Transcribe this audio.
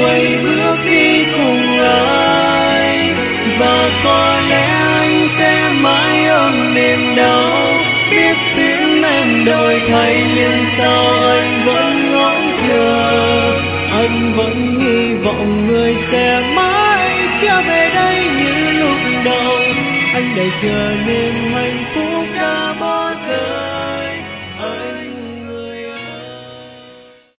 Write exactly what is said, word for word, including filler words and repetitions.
quay bước đi cùng ai, và có lẽ anh sẽ mãi ôm niềm đau. Biết tim em đổi thay nhưng sao anh vẫn ngóng chờ, anh vẫn hy vọng người sẽ mãi trở về đây như lúc đầu. Anh đợi chờ nên